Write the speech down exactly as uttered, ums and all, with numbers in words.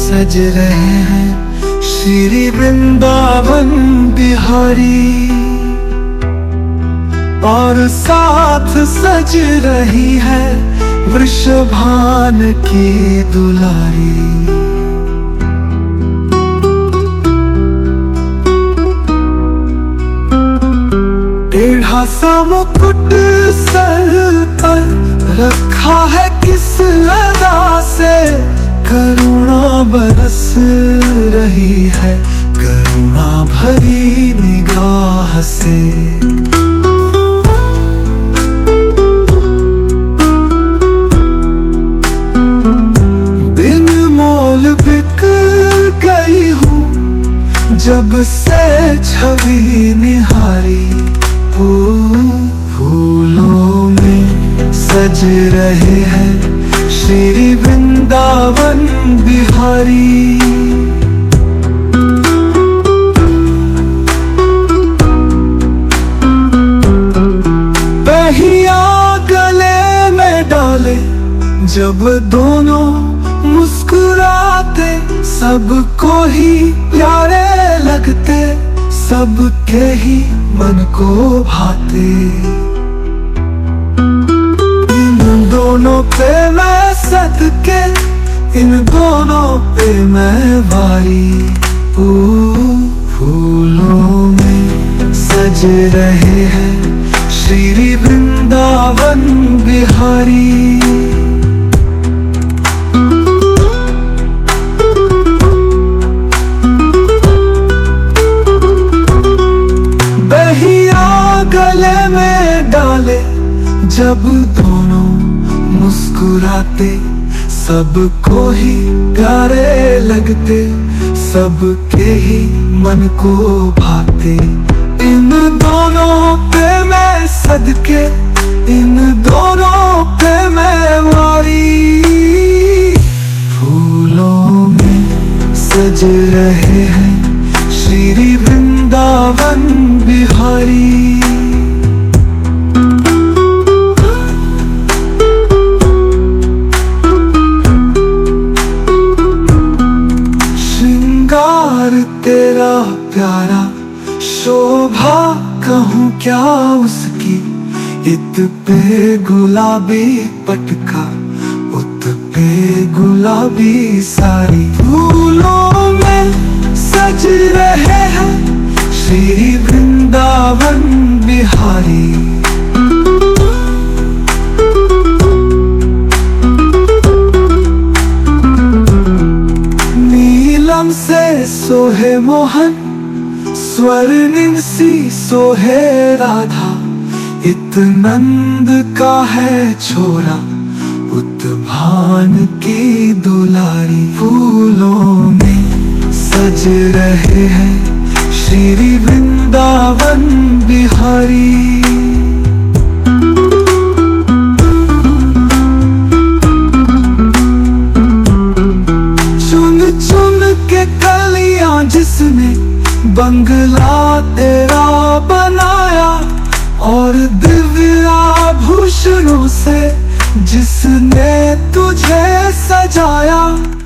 सज रहे हैं श्री वृंदावन बिहारी, और साथ सज रही है वृषभान की दुलारी। टेढ़ा सा मुकुट सर पर रखा है किस अदा से, करुणा बरस रही है करुणा भरी निगाह से। बिन मोल बिक गई हूँ जब से छवि निहारी, फूलों में सज रहे हैं श्री वृंदावन बिहारी। बहिया गले में डाले जब दोनों मुस्कुराते, सबको ही प्यारे लगते, सबके ही मन को भाते। इन दोनों पे मैं सदके, इन दोनों पे मैं वारी। ओ फूलों में सज रहे हैं श्री वृंदावन बिहारी। गले में डाले जब दोनों मुस्कुराते, सबको ही प्यारे लगते, सबके ही मन को भाते। इन दोनों पे मैं सदके, इन दोनों पे मैं वारी। फूलों में सज रहे हैं श्री वृंदावन बिहारी। तेरा प्यारा शोभा कहूँ क्या उसकी, इत पे गुलाबी पटका, उत पे गुलाबी साड़ी। फूलों में सज रहे हैं श्री वृंदावन बिहारी। नीलम से सोहे मोहन, स्वर्णिम सी सोहे राधा, इत नंद का है छोरा, उत भान की दुलारी। फूलों में सज रहे हैं श्री वृंदावन बिहारी। जिसने बंगला तेरा बनाया, और दिव्य आभूषणों से जिसने तुझे सजाया,